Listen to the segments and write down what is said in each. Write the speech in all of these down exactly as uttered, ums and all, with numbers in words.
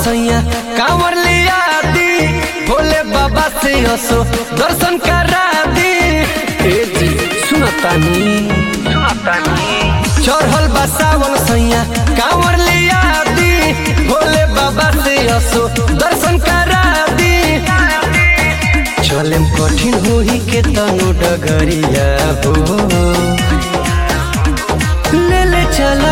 सैया कांवर लिया दी, भोले बाबा से असो दर्शन करा दी। ए जी सुनतानी सुनतानी चढ़ल बा सावन सैया कांवर लिया दी, भोले बाबा से असो दर्शन करा दी। चलेम कठिन होई के तनु डगरिया हो, ले ले चला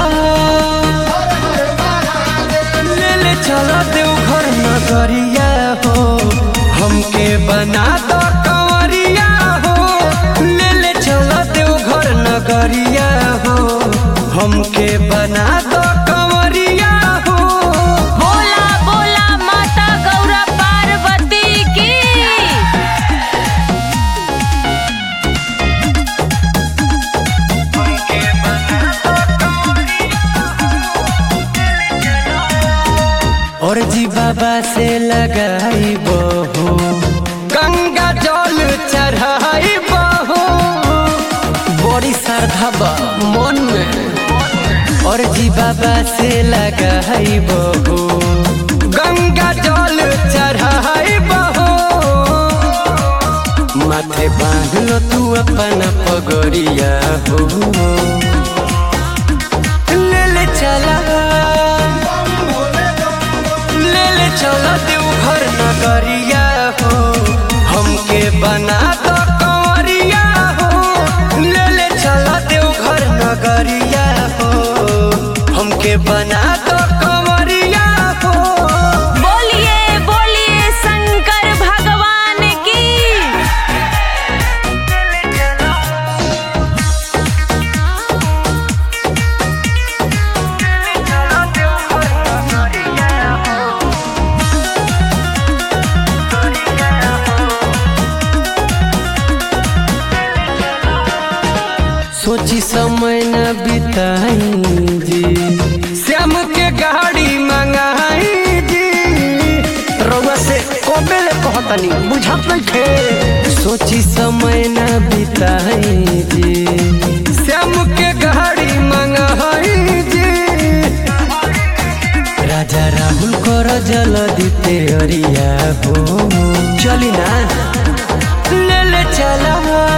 ले ले चला देवघर नगरिया हो, हमके बना दो कंवरिया हो। ले ले चला देवघर नगरिया हो, हमके बना दो कंवरिया हो। बोला बोला माता गौरा पार्वती की। और जी बाबा से लगाई बहो, गंगा जल चढ़ाई बहो, बड़ी श्रद्धा बा मन में। और जी बाबा से लगाई बहो, गंगा जल चढ़ाई बहो, माथे बांध लो तू अपना पगड़िया हो। ले ले चला चला देवघर नगरिया हो, हमके बना दो कंवरिया हो। ले ले चला देवघर नगरिया हो, हमके बना दो कंवरिया हो। बोलिए बोलिए शंकर भगवान की। सोची समय न बिताई जी, श्याम के गाड़ी मंगाई जी। रउआ से कोबेले कहतनी बुझत नहीं थे। सोची समय न बिताई जी, श्याम के गाड़ी मंगाई जी। राजा राहुल कर जल दीते अरिया हो, चली ना ले ले चला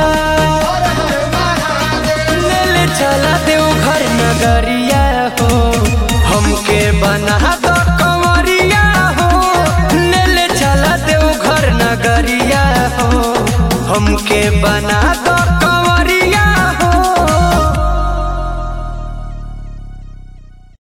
चला देवघर नगरिया हो, हमके बना दो कंवरिया हो। ले ले चला देवघर नगरिया हो, हमके बना दो